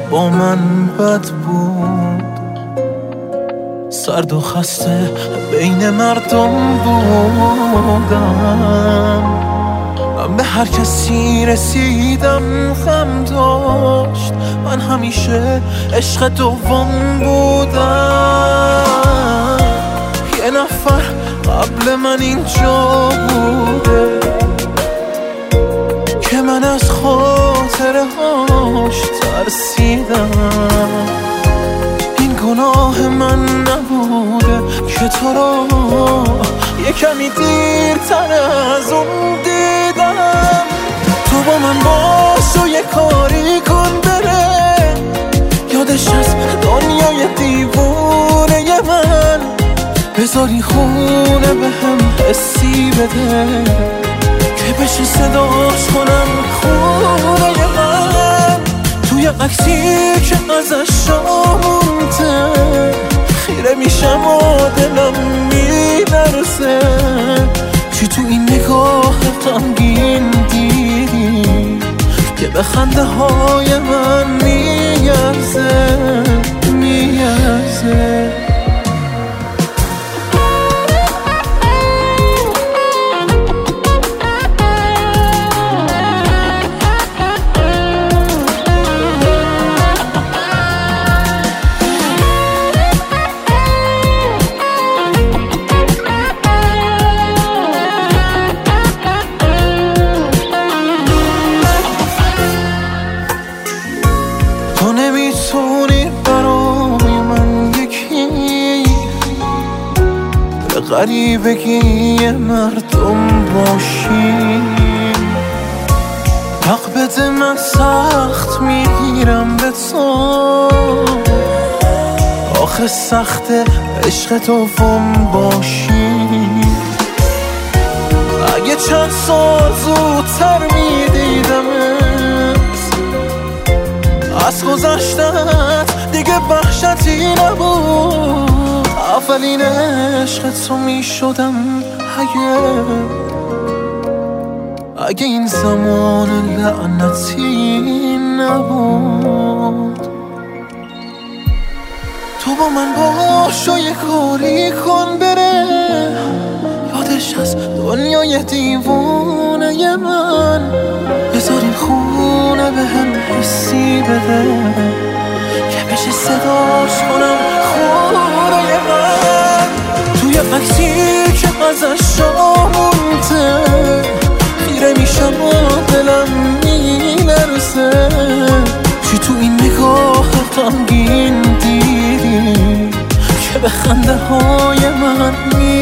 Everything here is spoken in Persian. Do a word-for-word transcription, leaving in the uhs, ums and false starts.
با من بد بود، سرد و خسته بین مردم بودم. من به هر کسی رسیدم غم داشت، من همیشه عشق دوم بودم. یه نفر قبل من اینجا بوده که من از خاطره هاش ترسیدم. این گناه من نبوده که تو رو یه کمی دیرتر از اون دیدم. تو با من باش و یه کاری کن بره، یادش از دنیای دیوونه من. بذاری خونه به هم حسی بده که بشه صداش کنم خونه من. توی عکسی که ازش مونده خیره میشم و دلم میلرزه. چی تو این نگاه غمگین دیدی که به خنده های من میارزه میارزه. تو نمیتونی برای من یکی به غریبگی مردم باشی. حق بده من سخت میگیرم به تو، آخه سخت عشق دوم باشی. اگه چند سال زودتر میدیدمت از گذشتت دیگه وحشتی نبود. اولین عشق تو میشدم اگه اگه این زمان لعنتی نبود. تو با من باش و یه کاری کن بره، یادش از دنیای دیوونه من. بذاریم خونه به هم حسی بده که بشه صداش کنم خونه من. توی عکسی که ازش مونده خیره میشم و دلم میلرزه. چی تو این نگاه غمگین دیدی که به خنده های من می